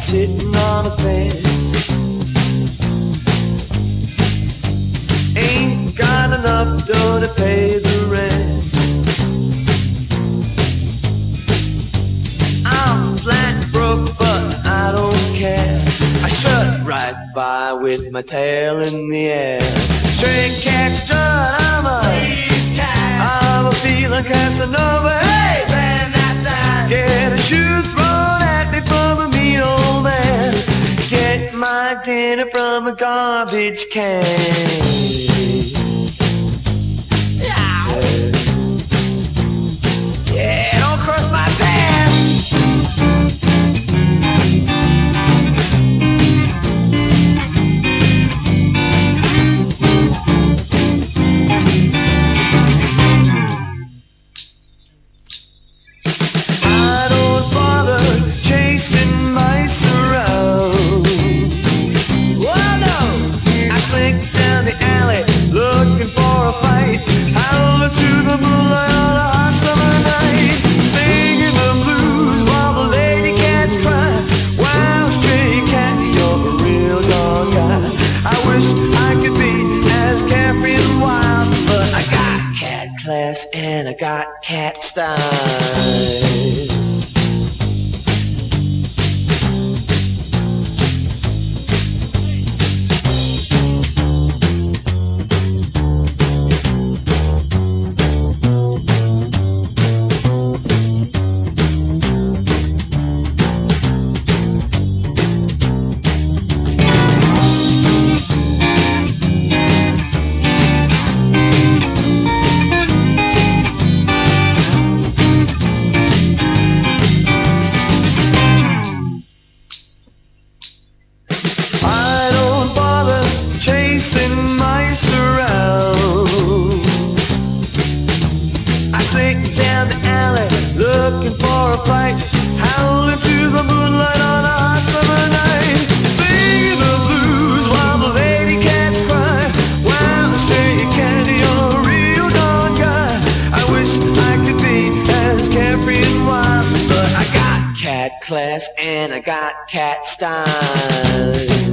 sitting on a fence. Ain't got enough dough to pay the rent. I'm flat broke, but I don't care. I strut right by with my tail in the air. Stray cat strut, I'm a ladies' cat. I'm a feeling Casanova. Hey, man, that's that. Get a shoe thrown at me from a mean old man. Get my dinner from a garbage can. Yeah, don't cross my path. I don't bother chasing mice around. Oh no, I slink down the alley looking for a fight. Howling to the moonlight on a hot summer night, singing the blues while the lady cats cry. Wow, stray cat, you're a real dog guy. I wish I could be as carefree and wild, but I got cat class and I got cat style. I don't bother chasing mice around. I slink down the alley looking for a fight, howling to the moonlight on a hot summer night, singing the blues while the lady cats cry. Wow, stray cat, you're a real dog guy. I wish I could be as carefree and wild, but I got cat class and I got cat style.